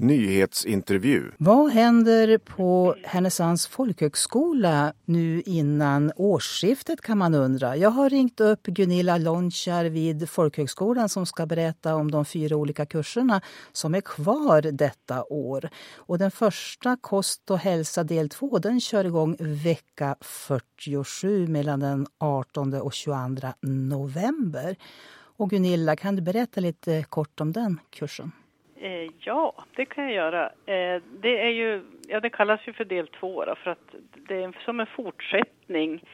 Nyhetsintervju. Vad händer på Härnösands folkhögskola nu innan årsskiftet kan man undra. Jag har ringt upp Gunilla Lontjar vid folkhögskolan som ska berätta om de 4 olika kurserna som är kvar detta år. Och den första, kost och hälsa del 2, den kör igång vecka 47 mellan den 18 och 22 november. Och Gunilla, kan du berätta lite kort om den kursen? Ja, det kan jag göra. Det är ju, det kallas ju för del 2 då, för att det är som en fortsättning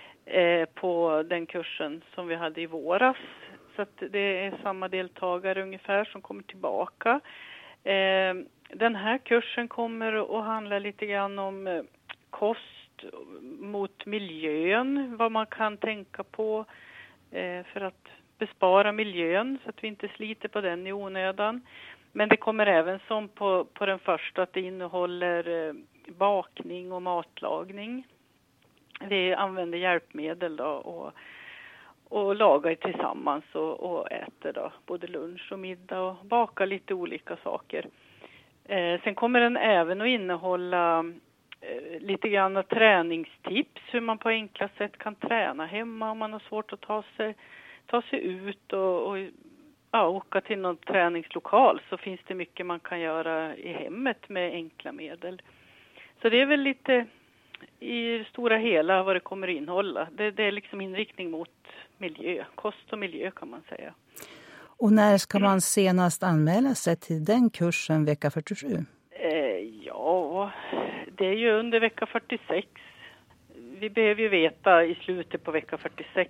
på den kursen som vi hade i våras. Så att det är samma deltagare ungefär som kommer tillbaka. Den här kursen kommer att handla lite grann om kost mot miljön, vad man kan tänka på för att bespara miljön så att vi inte sliter på den i onödan. Men det kommer även som på den första att det innehåller bakning och matlagning. Vi använder hjälpmedel då och lagar tillsammans och äter då både lunch och middag och bakar lite olika saker. Sen kommer den även att innehålla lite grann träningstips, hur man på enkla sätt kan träna hemma om man har svårt att ta sig ut och åka till någon träningslokal, så finns det mycket man kan göra i hemmet med enkla medel. Så det är väl lite i det stora hela vad det kommer att innehålla. Det är liksom inriktning mot miljö, kost och miljö kan man säga. Och när ska man senast anmäla sig till den kursen vecka 47? Ja, det är ju under vecka 46. Vi behöver ju veta i slutet på vecka 46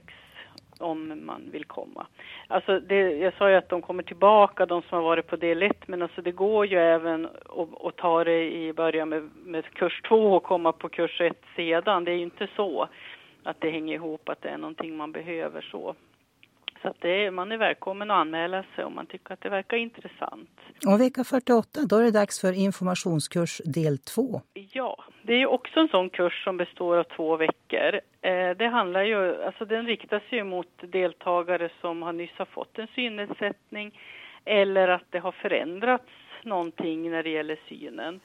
om man vill komma. Alltså jag sa ju att de kommer tillbaka, de som har varit på del 1, men alltså det går ju även att ta det i början med kurs 2 och komma på kurs 1 sedan. Det är ju inte så att det hänger ihop, att det är någonting man behöver så. Så att man är välkommen att anmäla sig om man tycker att det verkar intressant. Och vecka 48, då är det dags för informationskurs del 2. Ja, det är ju också en sån kurs som består av 2 veckor. Det handlar ju, alltså den riktar sig ju mot deltagare som nyss har fått en synnedsättning eller att det har förändrats någonting när det gäller synen.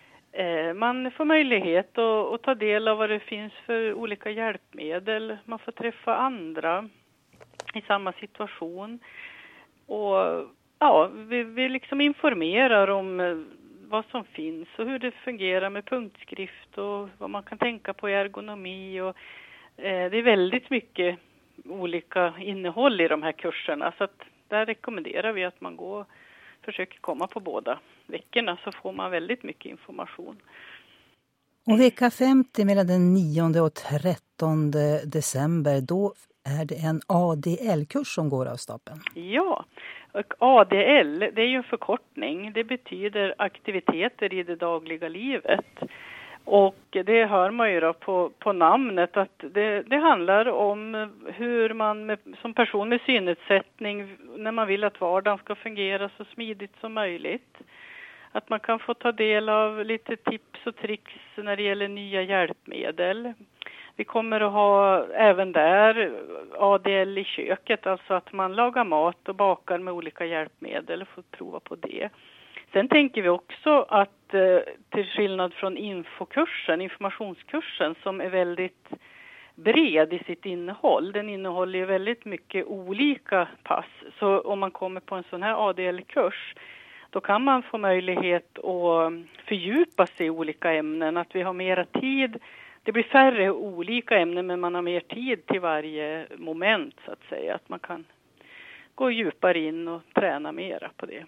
Man får möjlighet att ta del av vad det finns för olika hjälpmedel. Man får träffa andra i samma situation. Och ja, vi liksom informerar om vad som finns och hur det fungerar med punktskrift och vad man kan tänka på i ergonomi. Och, det är väldigt mycket olika innehåll i de här kurserna, så att där rekommenderar vi att man försöker komma på båda veckorna, så får man väldigt mycket information. Och vecka 50 mellan den 9 och 13 december, då är det en ADL-kurs som går av stapeln. Ja, och ADL, det är ju en förkortning. Det betyder aktiviteter i det dagliga livet. Och det hör man ju då på namnet att det handlar om hur man som person med synnedsättning, när man vill att vardagen ska fungera så smidigt som möjligt. Att man kan få ta del av lite tips och tricks när det gäller nya hjälpmedel. Vi kommer att ha även där ADL i köket, alltså att man lagar mat och bakar med olika hjälpmedel och får prova på det. Sen tänker vi också att till skillnad från informationskursen som är väldigt bred i sitt innehåll, den innehåller ju väldigt mycket olika pass. Så om man kommer på en sån här ADL-kurs, då kan man få möjlighet att fördjupa sig i olika ämnen, att vi har mera tid. Det blir färre olika ämnen, men man har mer tid till varje moment så att säga. Att man kan gå djupare in och träna mera på det.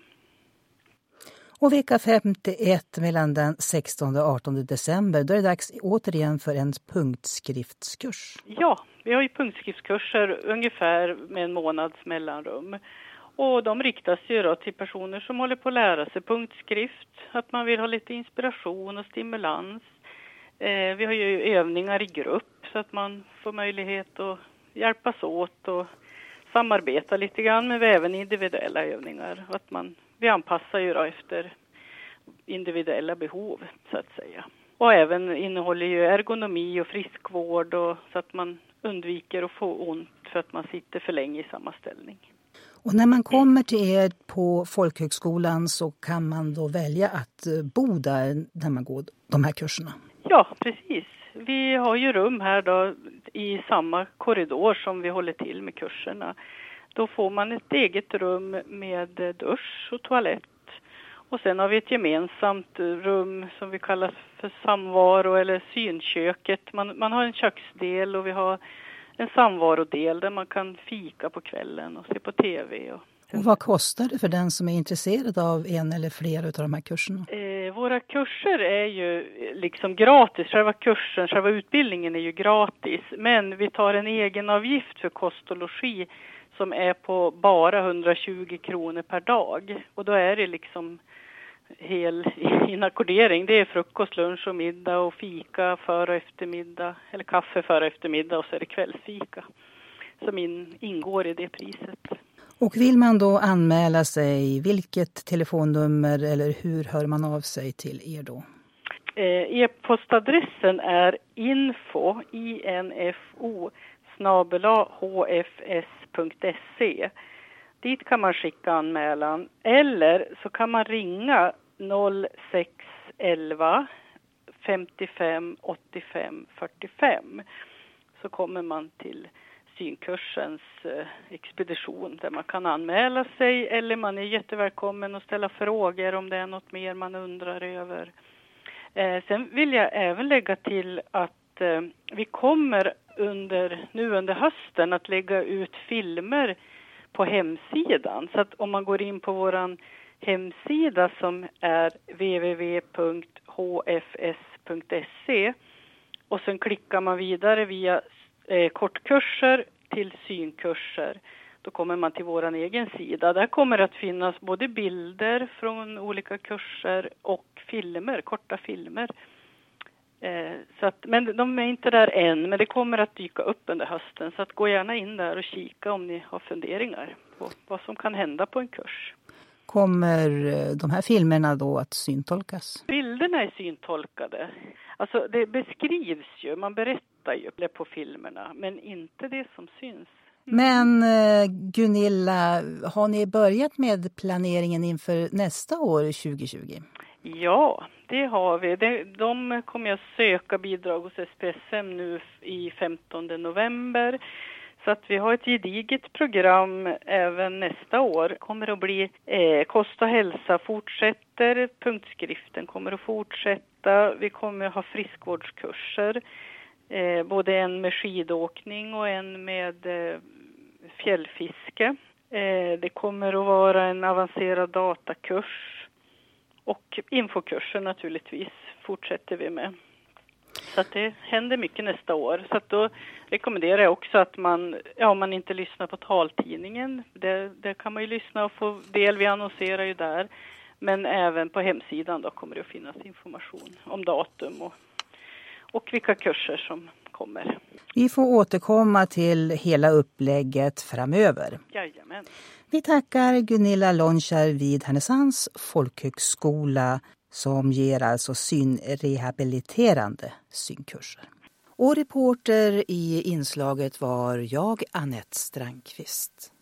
Och vecka 51 mellan den 16 och 18 december, då är det dags återigen för en punktskriftskurs. Ja, vi har ju punktskriftskurser ungefär med en månads mellanrum. Och de riktas ju då till personer som håller på att lära sig punktskrift. Att man vill ha lite inspiration och stimulans. Vi har ju övningar i grupp så att man får möjlighet att hjälpas åt och samarbeta lite grann, men även individuella övningar. Att vi anpassar ju då efter individuella behov så att säga. Och även innehåller ju ergonomi och friskvård så att man undviker att få ont för att man sitter för länge i samma ställning. Och när man kommer till er på folkhögskolan så kan man då välja att bo där när man går de här kurserna? Ja, precis. Vi har ju rum här då i samma korridor som vi håller till med kurserna. Då får man ett eget rum med dusch och toalett. Och sen har vi ett gemensamt rum som vi kallar för samvaro eller synköket. Man har en köksdel och vi har en samvarodel där man kan fika på kvällen och se på tv. Och vad kostar det för den som är intresserad av en eller flera av de här kurserna? Våra kurser är ju liksom gratis. Själva utbildningen är ju gratis. Men vi tar en egen avgift för kost och logi som är på bara 120 kronor per dag. Och då är det liksom hel inackordering. Det är frukost, lunch och middag och fika före och eftermiddag. Eller kaffe före och eftermiddag och så är det kvällsfika som ingår i det priset. Och vill man då anmäla sig, vilket telefonnummer eller hur hör man av sig till er då? E-postadressen är info@hfs.se. Dit kan man skicka anmälan eller så kan man ringa 0611 55 85 45. Så kommer man till synkursens expedition där man kan anmäla sig eller man är jättevälkommen att ställa frågor om det är något mer man undrar över. Sen vill jag även lägga till att vi kommer under hösten att lägga ut filmer på hemsidan. Så att om man går in på våran hemsida som är www.hfs.se och sen klickar man vidare via kortkurser till synkurser. Då kommer man till våran egen sida. Där kommer det att finnas både bilder från olika kurser och filmer, korta filmer. Men de är inte där än, men det kommer att dyka upp under hösten. Så att gå gärna in där och kika om ni har funderingar på vad som kan hända på en kurs. Kommer de här filmerna då att syntolkas? Bilderna är syntolkade. Alltså det beskrivs ju, man berättar ju på filmerna, men inte det som syns. Men Gunilla, har ni börjat med planeringen inför nästa år 2020? Ja, det har vi. De kommer att söka bidrag hos SPSM nu i 15 november. Så att vi har ett gediget program även nästa år. Kommer att bli kost och hälsa fortsätter, punktskriften kommer att fortsätta. Vi kommer att ha friskvårdskurser, både en med skidåkning och en med fjällfiske. Det kommer att vara en avancerad datakurs och infokurser naturligtvis fortsätter vi med. Så att det händer mycket nästa år. Så att då rekommenderar jag också att om man inte lyssnar på taltidningen, det kan man ju lyssna och få del, vi annonserar ju där. Men även på hemsidan då kommer det att finnas information om datum och vilka kurser som kommer. Vi får återkomma till hela upplägget framöver. Jajamän. Vi tackar Gunilla Lonchar vid Härnösands folkhögskola som ger alltså synrehabiliterande synkurser. Och reporter i inslaget var jag, Anette Strandqvist.